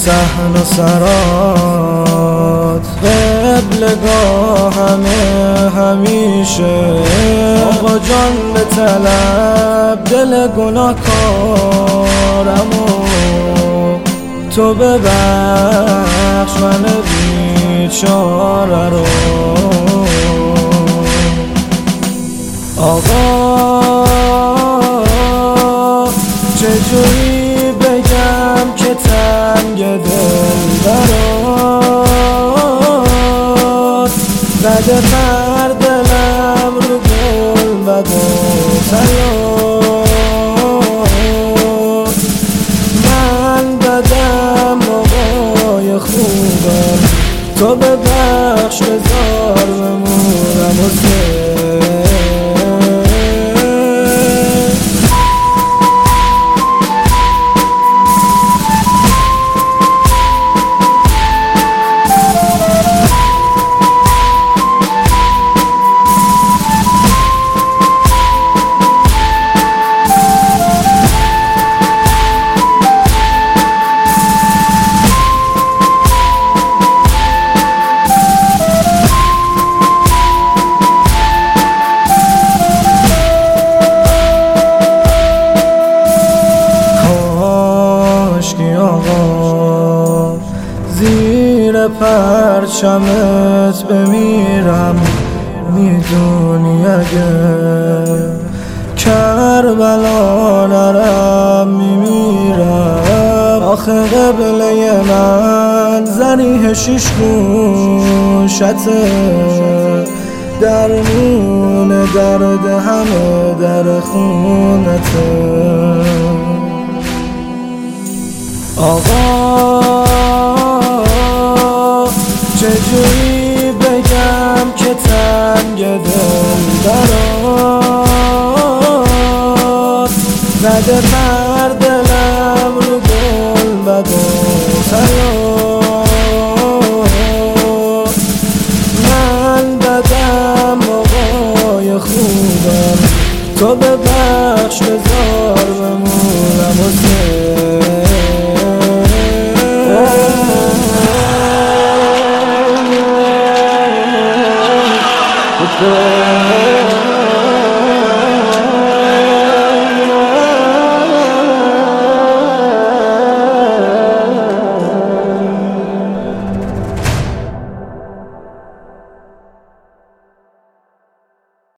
صحن و سرات قبلگاه همه همیشه آقا جان به طلب دل گناه کارمو تو ببخش من بیچاره رو آقا چجوری بگم که تنگ دل برات زده پر دلم رو گل و طلا من بدم آقای خوبم تو ببخش بذار بمونم آقا زیر پرچمت بمیرم میدونی اگه کربلا نرم میمیرم آخه قبله من ذریح شیش گوشته درمون درد همه در خونته آقا چجوری بگم که تنگ دل برات زده پر دلم رو گل و طلا من بدم آقای خوبم تو ببخش بذار بمونم حسین